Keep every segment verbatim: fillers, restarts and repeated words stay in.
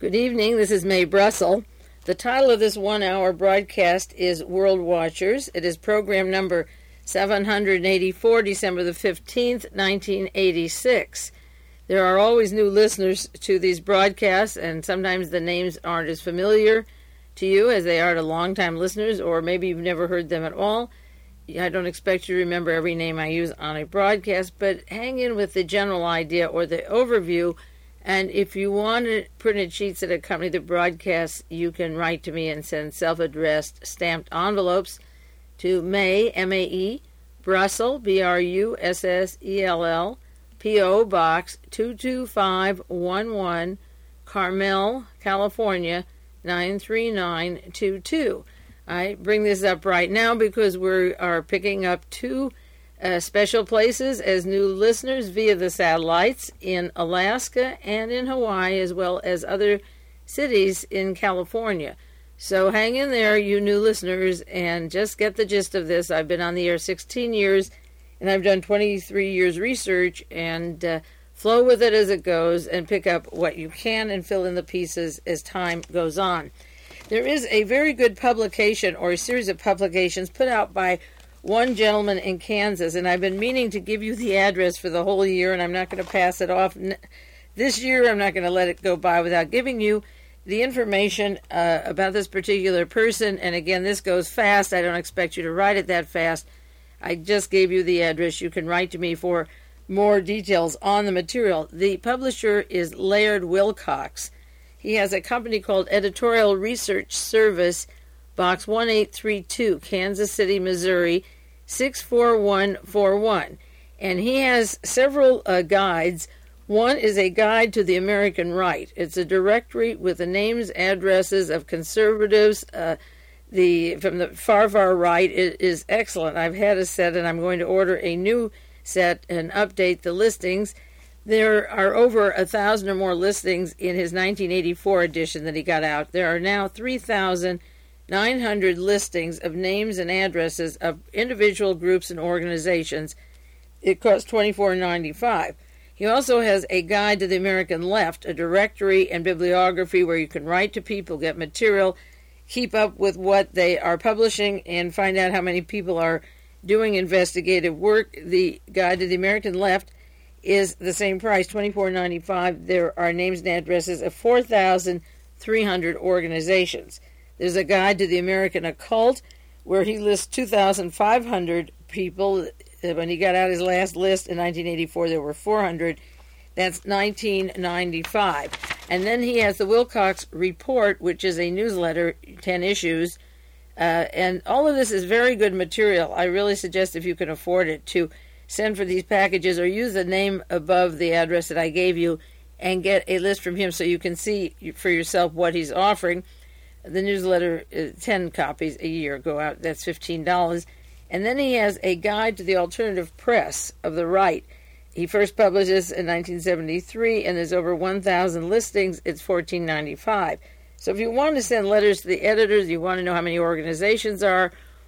Good evening, this is Mae Brussel. The title of this one-hour broadcast is World Watchers. It is program number seven hundred eighty-four, December the fifteenth, nineteen eighty-six. There are always new listeners to these broadcasts, and sometimes the names aren't as familiar to you as they are to longtime listeners, or maybe you've never heard them at all. I don't expect you to remember every name I use on a broadcast, but hang in with the general idea or the overview. And if you want printed sheets that accompany the broadcast, you can write to me and send self-addressed stamped envelopes to Mae, M A E, Brussel, B R U S S E L L, P O. Box two two five one one, Carmel, California, nine three nine two two. I bring this up right now because we are picking up two Uh, special places as new listeners via the satellites in Alaska and in Hawaii, as well as other cities in California. So hang in there, you new listeners, and just get the gist of this. I've been on the air sixteen years, and I've done twenty-three years research, and uh, flow with it as it goes and pick up what you can and fill in the pieces as time goes on. There is a very good publication, or a series of publications, put out by one gentleman in Kansas, and I've been meaning to give you the address for the whole year, and I'm not going to pass it off. This year, I'm not going to let it go by without giving you the information uh, about this particular person. And again, this goes fast. I don't expect you to write it that fast. I just gave you the address. You can write to me for more details on the material. The publisher is Laird Wilcox. He has a company called Editorial Research Service, Box one eight three two, Kansas City, Missouri, six four one four one. And he has several uh, guides. One is a guide to the American right. It's a directory with the names, addresses of conservatives. Uh, the from the far, far right. It is excellent. I've had a set, and I'm going to order a new set and update the listings. There are over a thousand or more listings in his nineteen eighty-four edition that he got out. There are now three thousand nine hundred listings of names and addresses of individual groups and organizations. It costs twenty-four ninety-five. He also has a guide to the American left, a directory and bibliography where you can write to people, get material, keep up with what they are publishing, and find out how many people are doing investigative work. The guide to the American left is the same price, twenty-four ninety-five. There are names and addresses of four thousand three hundred organizations. There's a guide to the American occult where he lists two thousand five hundred people. When he got out his last list in nineteen eighty-four, there were four hundred. That's nineteen ninety-five. And then he has the Wilcox Report, which is a newsletter, ten issues. Uh, and all of this is very good material. I really suggest, if you can afford it, to send for these packages or use the name above the address that I gave you and get a list from him so you can see for yourself what he's offering. The newsletter, uh, ten copies a year go out. That's fifteen dollars. And then he has a guide to the alternative press of the right. He first published this in nineteen seventy-three, and there's over one thousand listings. It's fourteen ninety-five. So if you want to send letters to the editors, you want to know how many organizations are,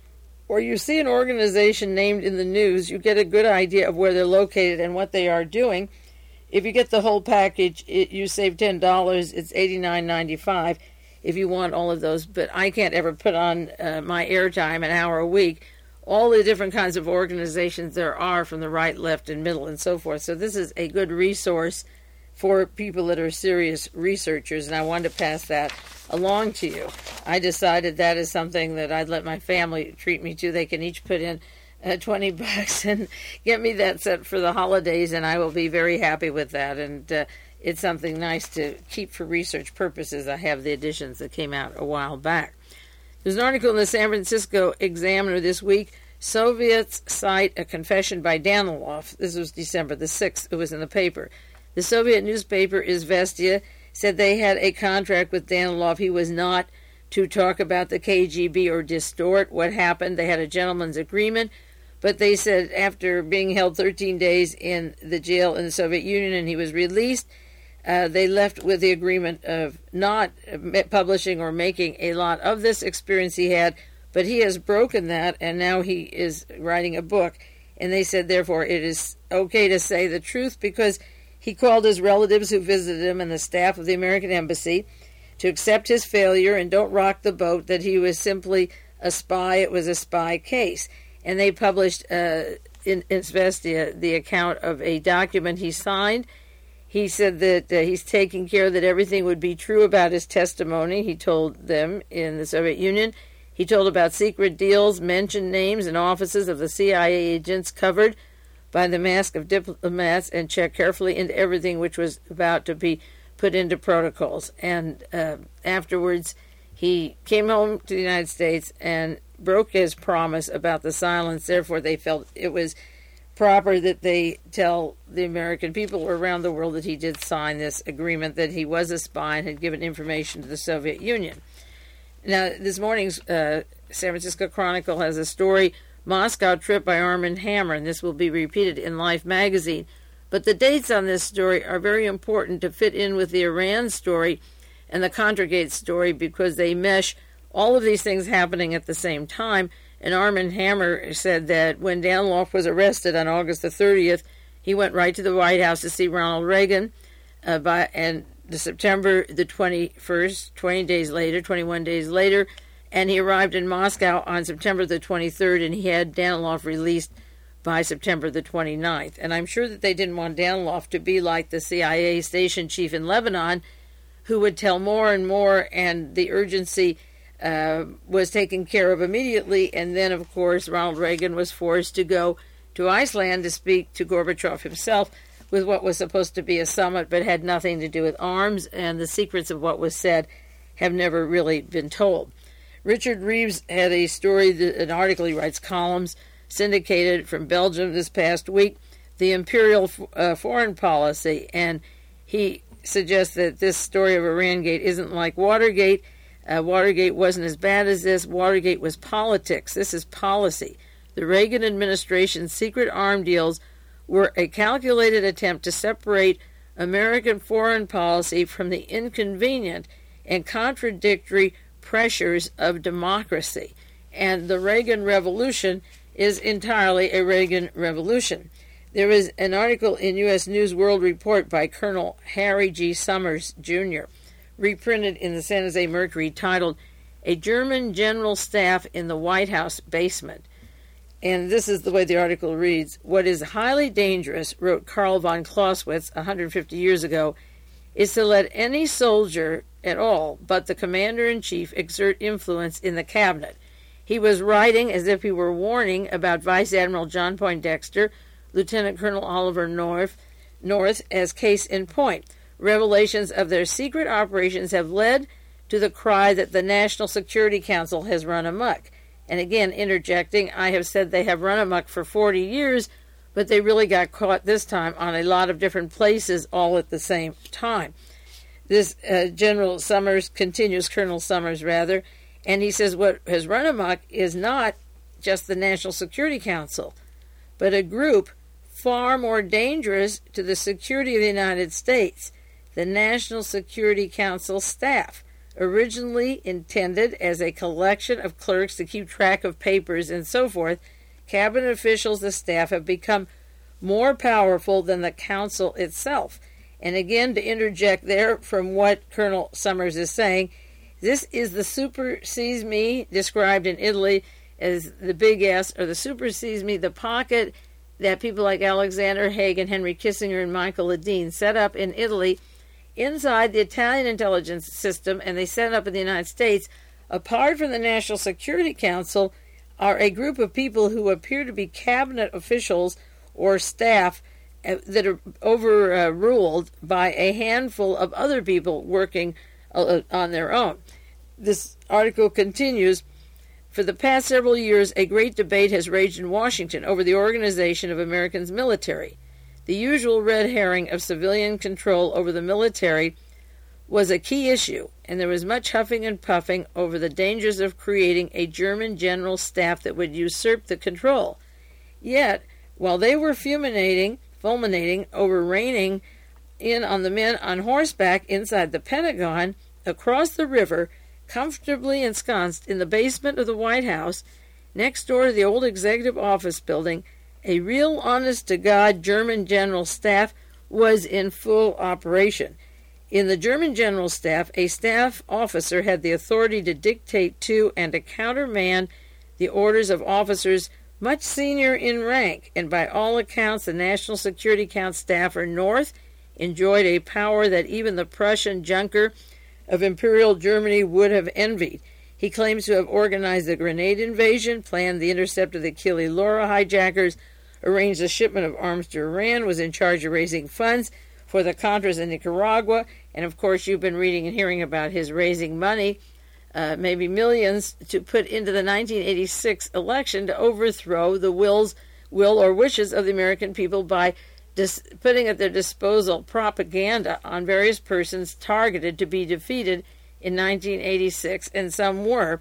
or you see an organization named in the news, you get a good idea of where they're located and what they are doing. If you get the whole package, it, you save ten dollars. It's eighty-nine ninety-five. If you want all of those, but I can't ever put on uh, my airtime an hour a week, all the different kinds of organizations there are from the right, left, and middle, and so forth. So this is a good resource for people that are serious researchers, and I wanted to pass that along to you. I decided that is something that I'd let my family treat me to. They can each put in uh, twenty bucks and get me that set for the holidays, and I will be very happy with that. And uh, it's something nice to keep for research purposes. I have the editions that came out a while back. There's an article in the San Francisco Examiner this week. Soviets cite a confession by Danilov. This was December the sixth. It was in the paper. The Soviet newspaper Izvestia said they had a contract with Danilov. He was not to talk about the K G B or distort what happened. They had a gentleman's agreement, but they said after being held thirteen days in the jail in the Soviet Union and he was released, Uh, they left with the agreement of not publishing or making a lot of this experience he had, but he has broken that, and now he is writing a book. And they said, therefore, it is okay to say the truth because He called his relatives who visited him and the staff of the American embassy to accept his failure and don't rock the boat, that he was simply a spy. It was a spy case. And they published uh, in Izvestia the account of a document he signed. He said that uh, he's taking care that everything would be true about his testimony, he told them in the Soviet Union. He told about secret deals, mentioned names and offices of the C I A agents covered by the mask of diplomats, and checked carefully into everything which was about to be put into protocols. And uh, afterwards, he came home to the United States and broke his promise about the silence. Therefore, they felt it was proper that they tell the American people around the world that he did sign this agreement, that he was a spy and had given information to the Soviet Union. Now, this morning's uh, San Francisco Chronicle has a story, Moscow trip by Armand Hammer, and this will be repeated in Life magazine. But the dates on this story are very important to fit in with the Iran story and the Contragate story, because they mesh all of these things happening at the same time. And Armand Hammer said that when Danilov was arrested on August the thirtieth, he went right to the White House to see Ronald Reagan, uh, by, and the September the twenty-first, twenty days later, twenty-one days later, and he arrived in Moscow on September the twenty-third, and he had Danilov released by September the twenty-ninth. And I'm sure that they didn't want Danilov to be like the C I A station chief in Lebanon, who would tell more and more, and the urgency uh, was taken care of immediately. And then, of course, Ronald Reagan was forced to go to Iceland to speak to Gorbachev himself with what was supposed to be a summit, but had nothing to do with arms, and the secrets of what was said have never really been told. Richard Reeves had a story, an article, he writes columns, syndicated from Belgium this past week, the imperial uh, foreign policy, and he suggests that this story of Irangate isn't like Watergate. Uh, Watergate wasn't as bad as this. Watergate was politics. This is policy. The Reagan administration's secret arm deals were a calculated attempt to separate American foreign policy from the inconvenient and contradictory pressures of democracy. And the Reagan Revolution is entirely a Reagan Revolution. There is an article in U S News World Report by Colonel Harry G. Summers, Junior, reprinted in the San Jose Mercury, titled A German General Staff in the White House Basement. And this is the way the article reads. What is highly dangerous, wrote Karl von Clausewitz one hundred fifty years ago, is to let any soldier at all but the commander-in-chief exert influence in the cabinet. He was writing as if he were warning about Vice Admiral John Poindexter, Lieutenant Colonel Oliver North, North as case in point. Revelations of their secret operations have led to the cry that the National Security Council has run amok. And again, interjecting, I have said they have run amok for forty years, but they really got caught this time on a lot of different places all at the same time. This uh, General Summers continues, Colonel Summers rather, and he says what has run amok is not just the National Security Council, but a group far more dangerous to the security of the United States, the National Security Council staff, originally intended as a collection of clerks to keep track of papers and so forth. Cabinet officials, the staff, have become more powerful than the council itself. And again, to interject there from what Colonel Summers is saying, this is the super sees me described in Italy as the big S, or the super sees me, the pocket that people like Alexander Haig, Henry Kissinger, and Michael Ledeen set up in Italy inside the Italian intelligence system, and they set up in the United States, apart from the National Security Council, are a group of people who appear to be cabinet officials or staff uh, that are overruled uh, by a handful of other people working uh, on their own. This article continues, for the past several years, a great debate has raged in Washington over the organization of Americans' military. The usual red herring of civilian control over the military was a key issue, and there was much huffing and puffing over the dangers of creating a German general staff that would usurp the control. Yet, while they were fulminating, fulminating over reining in on the men on horseback inside the Pentagon, across the river, comfortably ensconced in the basement of the White House, next door to the old executive office building, a real honest-to-God German general staff was in full operation. In the German General Staff, a staff officer had the authority to dictate to and to countermand the orders of officers much senior in rank, and by all accounts, the National Security Council staffer North enjoyed a power that even the Prussian Junker of Imperial Germany would have envied. He claims to have organized the grenade invasion, planned the intercept of the Kili Laura hijackers, arranged the shipment of arms to Iran, was in charge of raising funds for the Contras in Nicaragua, and of course you've been reading and hearing about his raising money, uh, maybe millions, to put into the nineteen eighty-six election to overthrow the wills, will or wishes of the American people by dis- putting at their disposal propaganda on various persons targeted to be defeated in nineteen eighty-six, and some were,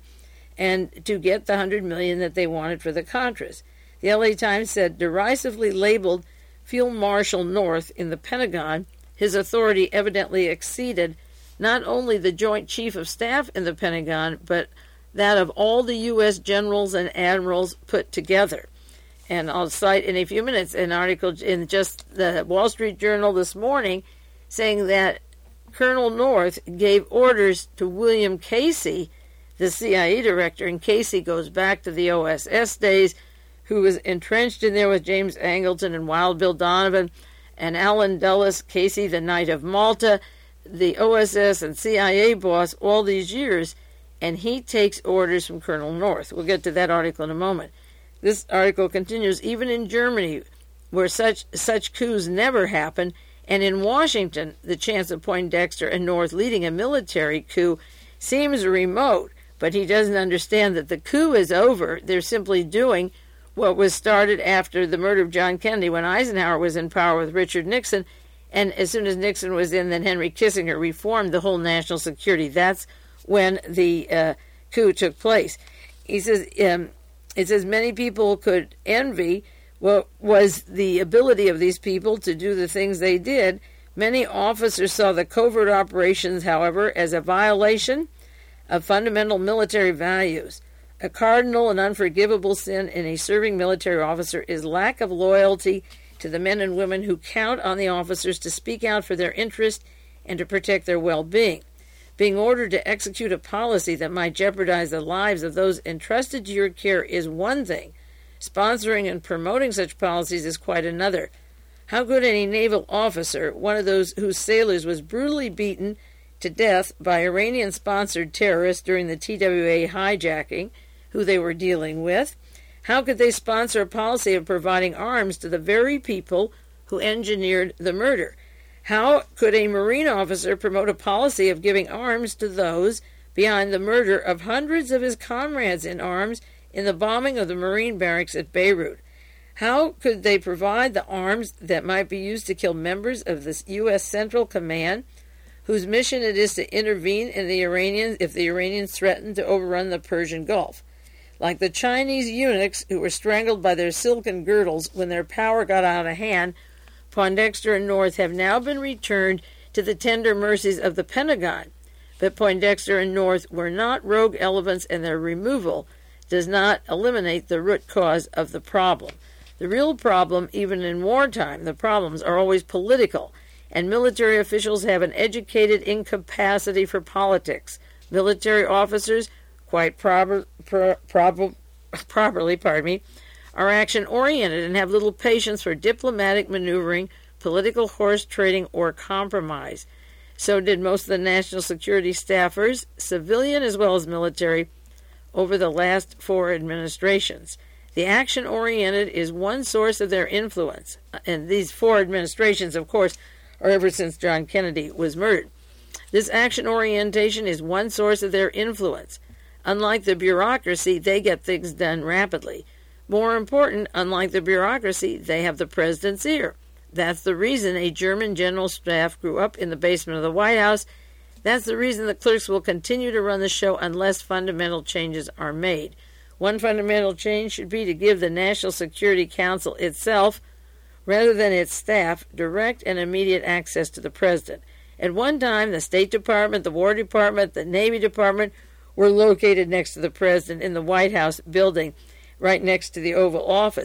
and to get the one hundred million dollars that they wanted for the Contras. The L A Times said, derisively labeled Field Marshal North in the Pentagon, his authority evidently exceeded not only the Joint Chief of Staff in the Pentagon, but that of all the U S generals and admirals put together. And I'll cite in a few minutes an article in just the Wall Street Journal this morning saying that Colonel North gave orders to William Casey, the C I A director, and Casey goes back to the O S S days, who was entrenched in there with James Angleton and Wild Bill Donovan and Alan Dulles, Casey, the Knight of Malta, the O S S and C I A boss all these years, and he takes orders from Colonel North. We'll get to that article in a moment. This article continues, even in Germany, where such such coups never happen, and in Washington, the chance of Poindexter and North leading a military coup seems remote, but he doesn't understand that the coup is over. They're simply doing what was started after the murder of John Kennedy when Eisenhower was in power with Richard Nixon, and as soon as Nixon was in, then Henry Kissinger reformed the whole national security. That's when the uh, coup took place. He says, um, it says many people could envy what was the ability of these people to do the things they did. Many officers saw the covert operations, however, as a violation of fundamental military values. A cardinal and unforgivable sin in a serving military officer is lack of loyalty to the men and women who count on the officers to speak out for their interest and to protect their well-being. Being ordered to execute a policy that might jeopardize the lives of those entrusted to your care is one thing. Sponsoring and promoting such policies is quite another. How could any naval officer, one of those whose sailors was brutally beaten to death by Iranian-sponsored terrorists during the T W A hijacking, who they were dealing with, how could they sponsor a policy of providing arms to the very people who engineered the murder? How could a Marine officer promote a policy of giving arms to those behind the murder of hundreds of his comrades in arms in the bombing of the Marine barracks at Beirut? How could they provide the arms that might be used to kill members of the U S Central Command, whose mission it is to intervene in the Iranians if the Iranians threaten to overrun the Persian Gulf? Like the Chinese eunuchs who were strangled by their silken girdles when their power got out of hand, Poindexter and North have now been returned to the tender mercies of the Pentagon. But Poindexter and North were not rogue elephants, and their removal does not eliminate the root cause of the problem. The real problem, even in wartime, the problems are always political, and military officials have an educated incapacity for politics. Military officers, quite proper, pro, prob, properly, pardon me, are action-oriented and have little patience for diplomatic maneuvering, political horse trading, or compromise. So did most of the national security staffers, civilian as well as military, over the last four administrations. The action-oriented is one source of their influence, and these four administrations, of course, are ever since John Kennedy was murdered. This action orientation is one source of their influence. Unlike the bureaucracy, they get things done rapidly. More important, unlike the bureaucracy, they have the president's ear. That's the reason a German general staff grew up in the basement of the White House. That's the reason the clerks will continue to run the show unless fundamental changes are made. One fundamental change should be to give the National Security Council itself, rather than its staff, direct and immediate access to the president. At one time, the State Department, the War Department, the Navy Department were located next to the president in the White House building, right next to the Oval Office.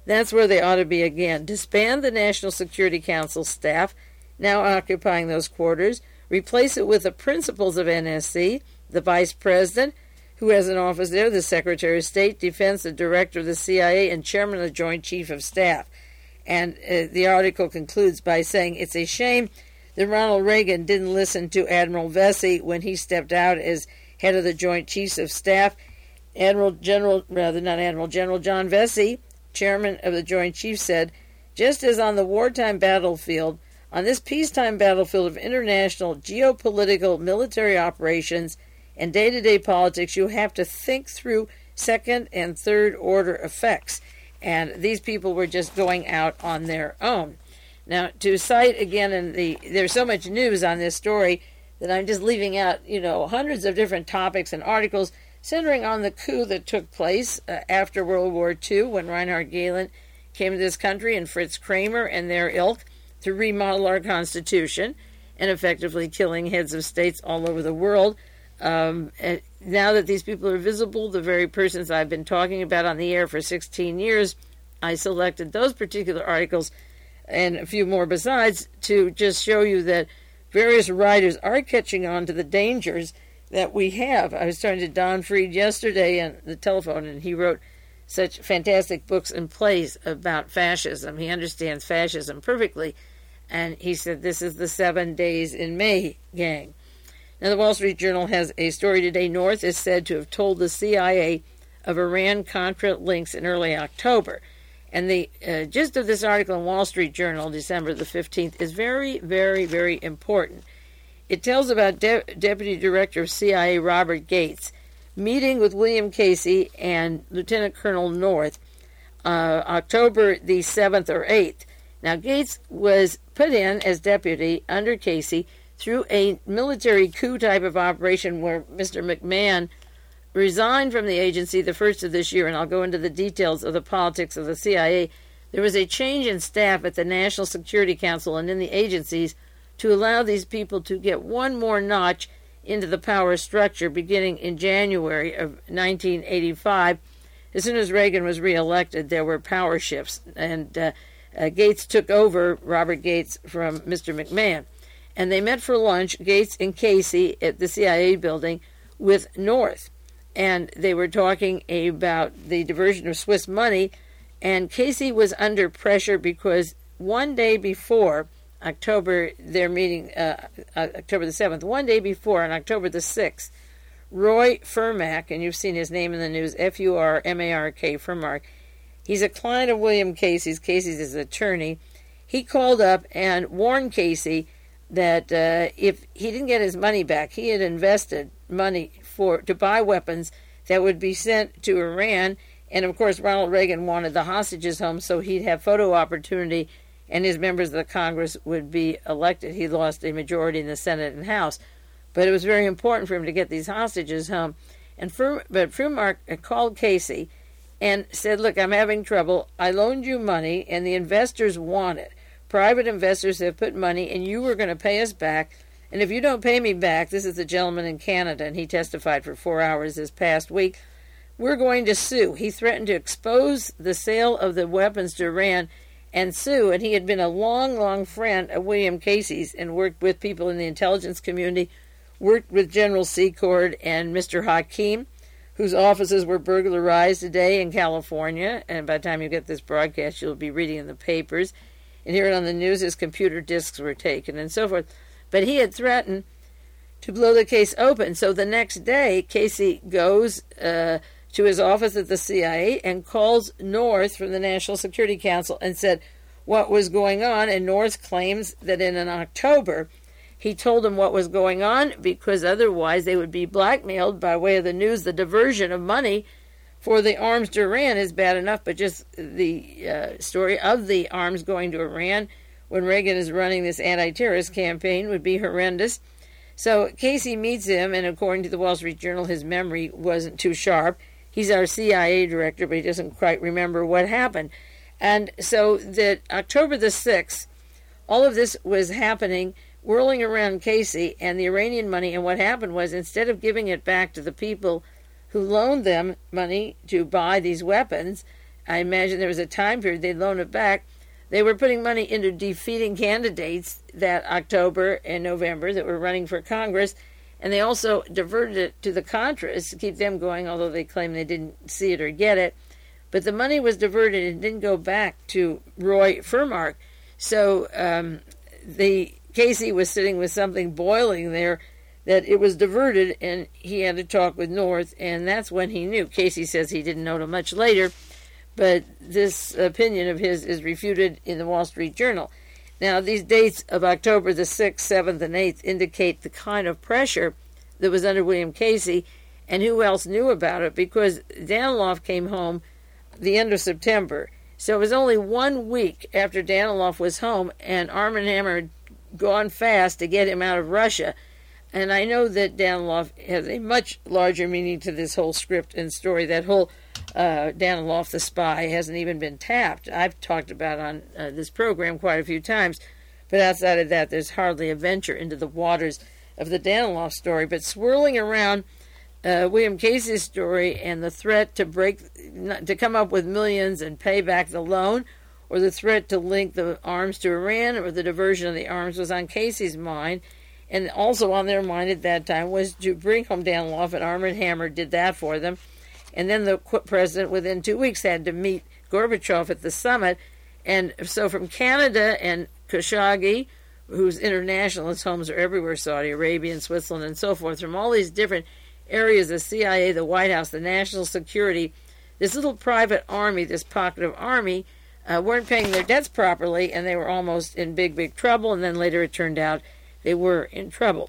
That's where they ought to be again. Disband the National Security Council staff, now occupying those quarters. Replace it with the principals of N S C, the vice president, who has an office there, the Secretary of State, Defense, the director of the C I A, and chairman of the Joint Chief of Staff. And uh, the article concludes by saying it's a shame that Ronald Reagan didn't listen to Admiral Vesey when he stepped out as head of the Joint Chiefs of Staff. Admiral General, rather not Admiral General John Vesey, chairman of the Joint Chiefs, said, just as on the wartime battlefield, on this peacetime battlefield of international geopolitical military operations and day-to-day politics, you have to think through second and third order effects. And these people were just going out on their own. Now, to cite again, in the there's so much news on this story that I'm just leaving out, you know, hundreds of different topics and articles centering on the coup that took place uh, after World War Two when Reinhard Gehlen came to this country and Fritz Kramer and their ilk to remodel our Constitution and effectively killing heads of states all over the world. Um, and now that these people are visible, the very persons I've been talking about on the air for sixteen years, I selected those particular articles and a few more besides to just show you that various writers are catching on to the dangers that we have. I was talking to Don Freed yesterday on the telephone, and he wrote such fantastic books and plays about fascism. He understands fascism perfectly, and he said this is the Seven Days in May gang. Now, the Wall Street Journal has a story today. North is said to have told the C I A of Iran-Contra links in early October. And the uh, gist of this article in Wall Street Journal, December the fifteenth, is very, very, very important. It tells about De- Deputy Director of C I A Robert Gates meeting with William Casey and Lieutenant Colonel North uh, October the seventh or eighth. Now, Gates was put in as deputy under Casey through a military coup type of operation where Mister McMahon resigned from the agency the first of this year, and I'll go into the details of the politics of the C I A. There was a change in staff at the National Security Council and in the agencies to allow these people to get one more notch into the power structure beginning in January of nineteen eighty-five. As soon as Reagan was reelected, there were power shifts, and uh, uh, Gates took over, Robert Gates, from Mister McMahon. And they met for lunch, Gates and Casey, at the C I A building with North. And they were talking about the diversion of Swiss money, and Casey was under pressure because one day before October, their meeting, uh, October the seventh, one day before, on October the sixth, Roy Furmark, and you've seen his name in the news, F U R M A R K, Furmark, he's a client of William Casey's, Casey's his attorney. He called up and warned Casey that uh, if he didn't get his money back, he had invested money for to buy weapons that would be sent to Iran. And, of course, Ronald Reagan wanted the hostages home so he'd have photo opportunity and his members of the Congress would be elected. He lost a majority in the Senate and House. But it was very important for him to get these hostages home. And Fr- But Furmark called Casey and said, look, I'm having trouble. I loaned you money, and the investors want it. Private investors have put money, and you were going to pay us back. And if you don't pay me back, this is the gentleman in Canada, and he testified for four hours this past week, we're going to sue. He threatened to expose the sale of the weapons to Iran and sue. And he had been a long, long friend of William Casey's and worked with people in the intelligence community, worked with General Secord and Mister Hakim, whose offices were burglarized today in California. And by the time you get this broadcast, you'll be reading in the papers and hear it on the news. His computer disks were taken and so forth. But he had threatened to blow the case open. So the next day, Casey goes uh, to his office at the C I A and calls North from the National Security Council and said what was going on. And North claims that in an October, he told them what was going on because otherwise they would be blackmailed by way of the news. The diversion of money for the arms to Iran is bad enough, but just the uh, story of the arms going to Iran when Reagan is running this anti-terrorist campaign would be horrendous. So Casey meets him, and according to the Wall Street Journal, his memory wasn't too sharp. He's our C I A director, but he doesn't quite remember what happened. And so that October the sixth, all of this was happening, whirling around Casey and the Iranian money, and what happened was instead of giving it back to the people who loaned them money to buy these weapons, I imagine there was a time period they'd loan it back. They were putting money into defeating candidates that October and November that were running for Congress, and they also diverted it to the Contras to keep them going, although they claim they didn't see it or get it. But the money was diverted and didn't go back to Roy Furmark. So um, the Casey was sitting with something boiling there, that it was diverted, and he had to talk with North, and that's when he knew. Casey says he didn't know till much later, but this opinion of his is refuted in the Wall Street Journal. Now, these dates of October the sixth, seventh, and eighth indicate the kind of pressure that was under William Casey, and who else knew about it, because Daniloff came home the end of September. So it was only one week after Daniloff was home, and Arm and Hammer had gone fast to get him out of Russia. And I know that Daniloff has a much larger meaning to this whole script and story. That whole uh, Daniloff the spy hasn't even been tapped. I've talked about on uh, this program quite a few times. But outside of that, there's hardly a venture into the waters of the Daniloff story. But swirling around uh, William Casey's story and the threat to break, to come up with millions and pay back the loan, or the threat to link the arms to Iran, or the diversion of the arms was on Casey's mind. And also on their mind at that time was to bring home Daniloff, and Arm and Hammer did that for them. And then the president, within two weeks, had to meet Gorbachev at the summit. And so from Canada and Khashoggi, whose internationalist homes are everywhere, Saudi Arabia and Switzerland and so forth, from all these different areas, the C I A, the White House, the national security, this little private army, this pocket of army, uh, weren't paying their debts properly, and they were almost in big, big trouble. And then later it turned out they were in trouble.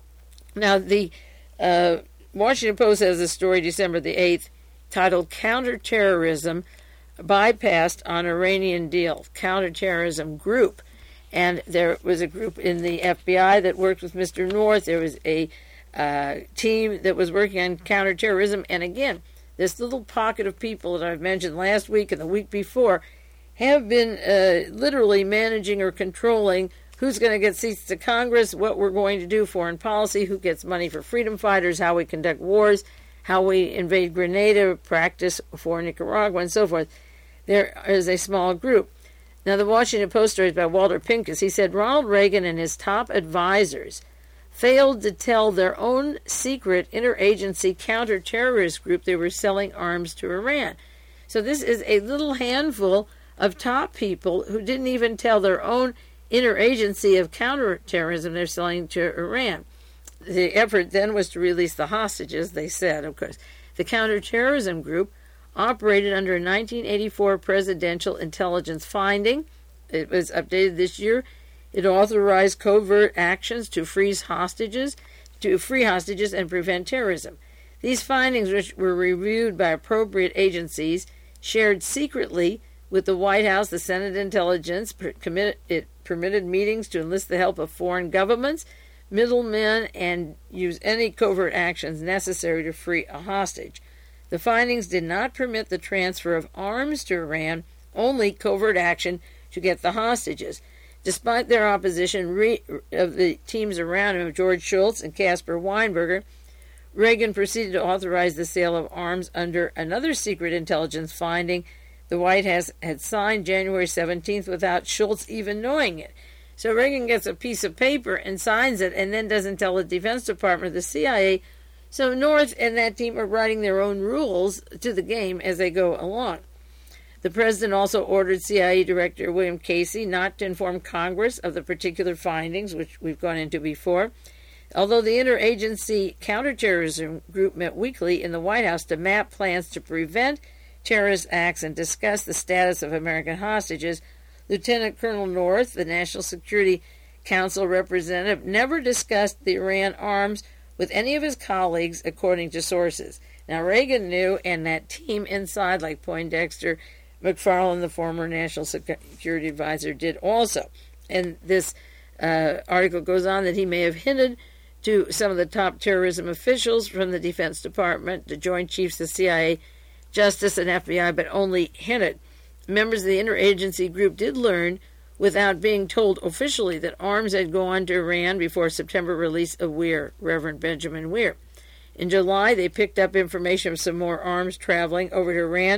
Now, the uh, Washington Post has a story December the eighth titled Counterterrorism Bypassed on Iranian Deal, Counterterrorism Group. And there was a group in the F B I that worked with Mister North. There was a uh, team that was working on counterterrorism. And again, this little pocket of people that I've mentioned last week and the week before have been uh, literally managing or controlling who's going to get seats to Congress, what we're going to do, foreign policy, who gets money for freedom fighters, how we conduct wars, how we invade Grenada, practice for Nicaragua, and so forth. There is a small group. Now, the Washington Post story is about Walter Pincus. He said Ronald Reagan and his top advisors failed to tell their own secret interagency counterterrorist group they were selling arms to Iran. So this is a little handful of top people who didn't even tell their own interagency of counterterrorism they're selling to Iran. The effort then was to release the hostages, they said, of course. The counterterrorism group operated under a nineteen eighty-four presidential intelligence finding. It was updated this year. It authorized covert actions to freeze hostages, to free hostages and prevent terrorism. These findings, which were reviewed by appropriate agencies, shared secretly with the White House, the Senate Intelligence, per- committed, it permitted meetings to enlist the help of foreign governments, middlemen, and use any covert actions necessary to free a hostage. The findings did not permit the transfer of arms to Iran, only covert action to get the hostages. Despite their opposition re- of the teams around him, George Shultz and Caspar Weinberger, Reagan proceeded to authorize the sale of arms under another secret intelligence finding the White House had signed January seventeenth without Shultz even knowing it. So Reagan gets a piece of paper and signs it and then doesn't tell the Defense Department or the C I A. So North and that team are writing their own rules to the game as they go along. The president also ordered C I A Director William Casey not to inform Congress of the particular findings, which we've gone into before. Although the interagency counterterrorism group met weekly in the White House to map plans to prevent terrorist acts and discuss the status of American hostages, Lieutenant Colonel North, the National Security Council representative, never discussed the Iran arms with any of his colleagues, according to sources. Now, Reagan knew, and that team inside, like Poindexter, McFarlane, the former National Security Advisor, did also. And this uh, article goes on that he may have hinted to some of the top terrorism officials from the Defense Department, the Joint Chiefs of C I A, Justice, and F B I, but only hinted. Members of the interagency group did learn, without being told officially, that arms had gone to Iran before September release of Weir, Reverend Benjamin Weir. In July, they picked up information of some more arms traveling over to Iran,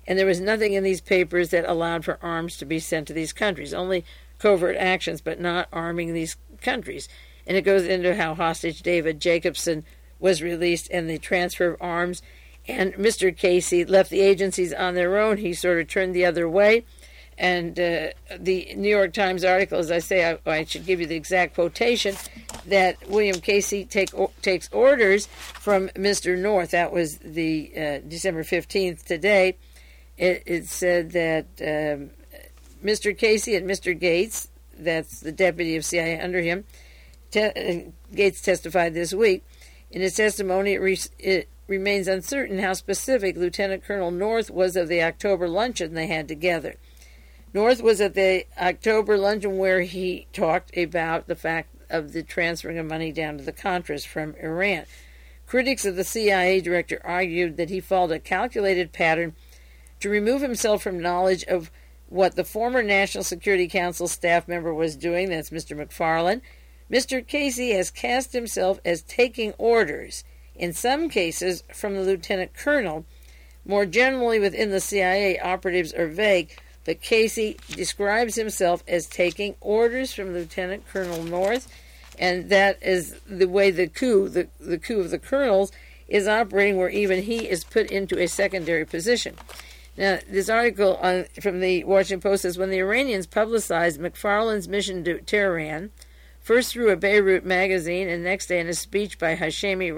and there was nothing in these papers that allowed for arms to be sent to these countries, only covert actions, but not arming these countries. And it goes into how hostage David Jacobson was released and the transfer of arms. And Mister Casey left the agencies on their own. He sort of turned the other way. And uh, the New York Times article, as I say, I, I should give you the exact quotation, that William Casey take, o- takes orders from Mister North. That was the uh, December fifteenth today. It, it said that um, Mister Casey and Mister Gates, that's the deputy of C I A under him, te- uh, Gates testified this week. In his testimony, it, re- it remains uncertain how specific Lieutenant Colonel North was of the October luncheon they had together. North was at the October luncheon where he talked about the fact of the transferring of money down to the Contras from Iran. Critics of the C I A director argued that he followed a calculated pattern to remove himself from knowledge of what the former National Security Council staff member was doing, that's Mister McFarlane. Mister Casey has cast himself as taking orders, in some cases from the lieutenant colonel. More generally within the C I A, operatives are vague, but Casey describes himself as taking orders from Lieutenant Colonel North, and that is the way the coup, the, the coup of the colonels, is operating, where even he is put into a secondary position. Now, this article on, from the Washington Post says, when the Iranians publicized McFarlane's mission to Tehran, first through a Beirut magazine and next day in a speech by Hashemi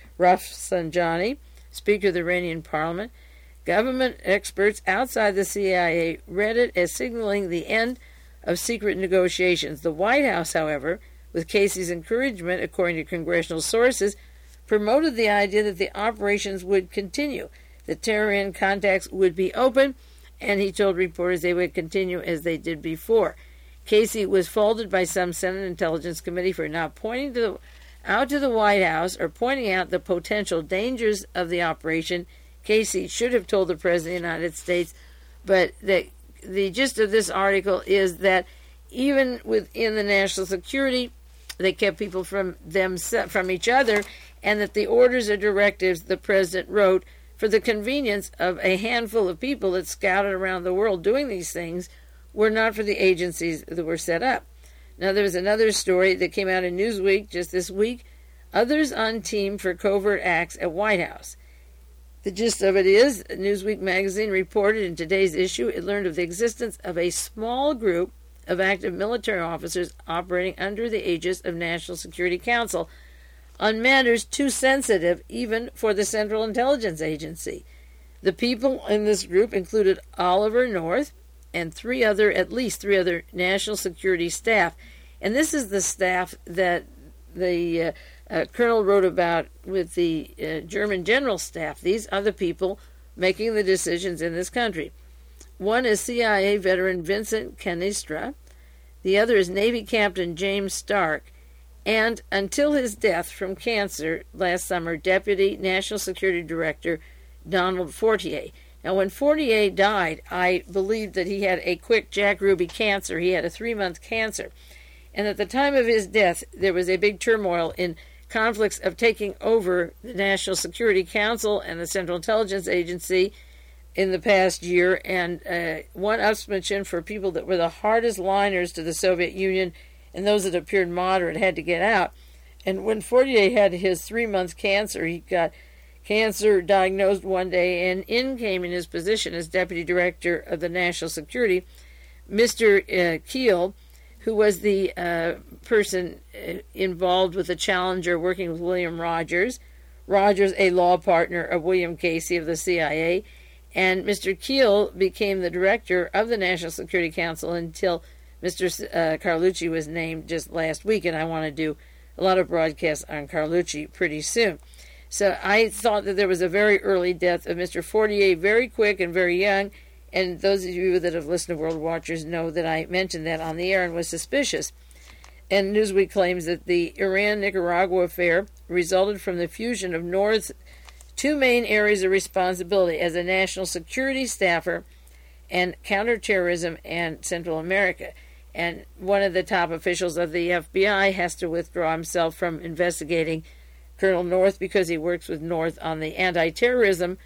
Rafsanjani, Speaker of the Iranian Parliament, government experts outside the C I A read it as signaling the end of secret negotiations. The White House, however, with Casey's encouragement, according to congressional sources, promoted the idea that the operations would continue. The Tehran contacts would be open, and he told reporters they would continue as they did before. Casey was faulted by some Senate Intelligence Committee for not pointing to the, out to the White House or pointing out the potential dangers of the operation. Casey should have told the President of the United States, but the, the gist of this article is that even within the national security, they kept people from them from each other, and that the orders or directives the President wrote for the convenience of a handful of people that scouted around the world doing these things were not for the agencies that were set up. Now, there was another story that came out in Newsweek just this week, others on team for covert acts at White House. The gist of it is, Newsweek magazine reported in today's issue, it learned of the existence of a small group of active military officers operating under the aegis of National Security Council on matters too sensitive even for the Central Intelligence Agency. The people in this group included Oliver North and three other, at least three other national security staff. And this is the staff that the uh, uh, colonel wrote about with the uh, German general staff. These are the people making the decisions in this country. One is C I A veteran Vincent Canistra. The other is Navy Captain James Stark. And until his death from cancer last summer, Deputy National Security Director Donald Fortier. Now, when Fortier died, I believed that he had a quick Jack Ruby cancer. He had a three-month cancer. And at the time of his death, there was a big turmoil in conflicts of taking over the National Security Council and the Central Intelligence Agency in the past year. And uh, one upsmanship for people that were the hardest liners to the Soviet Union and those that appeared moderate had to get out. And when Fortier had his three-month cancer, he got cancer diagnosed one day, and in came in his position as Deputy Director of the National Security, Mister Uh, Keel, who was the uh, person uh, involved with the Challenger working with William Rogers. Rogers, a law partner of William Casey of the C I A, and Mister Keel became the director of the National Security Council until Mister Uh, Carlucci was named just last week, and I want to do a lot of broadcasts on Carlucci pretty soon. So I thought that there was a very early death of Mister Fortier, very quick and very young, and those of you that have listened to World Watchers know that I mentioned that on the air and was suspicious. And Newsweek claims that the Iran-Nicaragua affair resulted from the fusion of North's two main areas of responsibility as a national security staffer and counterterrorism and Central America. And one of the top officials of the F B I has to withdraw himself from investigating Colonel North because he works with North on the anti-terrorism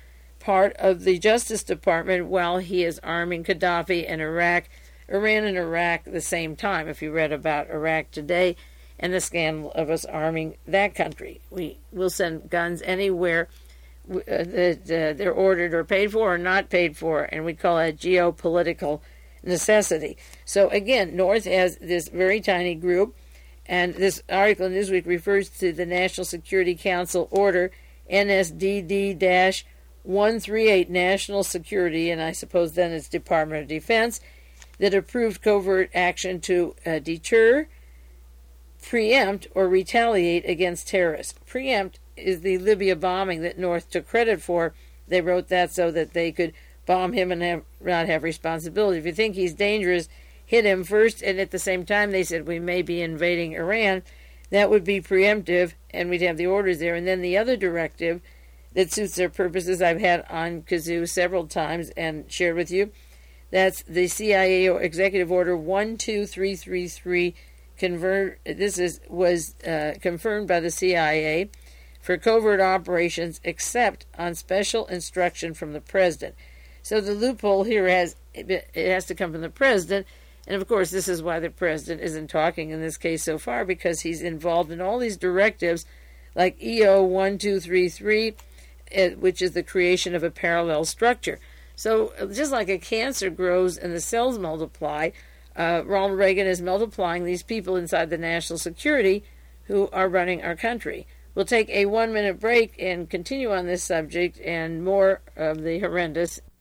part of the Justice Department while he is arming Gaddafi and Iraq, Iran and Iraq at the same time. If you read about Iraq today and the scandal of us arming that country, we will send guns anywhere uh, that uh, they're ordered or paid for or not paid for, and we call that geopolitical necessity. So again, North has this very tiny group, and this article in Newsweek refers to the National Security Council Order N S D D one thirty-eight, National Security, and I suppose then it's Department of Defense, that approved covert action to uh, deter, preempt, or retaliate against terrorists. Preempt is the Libya bombing that North took credit for. They wrote that so that they could bomb him and have, not have responsibility. If you think he's dangerous, hit him first, and at the same time they said we may be invading Iran. That would be preemptive, and we'd have the orders there. And then the other directive that suits their purposes, I've had on Kazoo several times and shared with you. That's the C I A Executive Order one two three three three. Convert, this is was uh, confirmed by the C I A for covert operations except on special instruction from the President. So the loophole here has it has to come from the President. And, of course, this is why the President isn't talking in this case so far, because he's involved in all these directives like E O one two three three, which is the creation of a parallel structure. So just like a cancer grows and the cells multiply, uh, Ronald Reagan is multiplying these people inside the national security who are running our country. We'll take a one-minute break and continue on this subject and more of the horrendous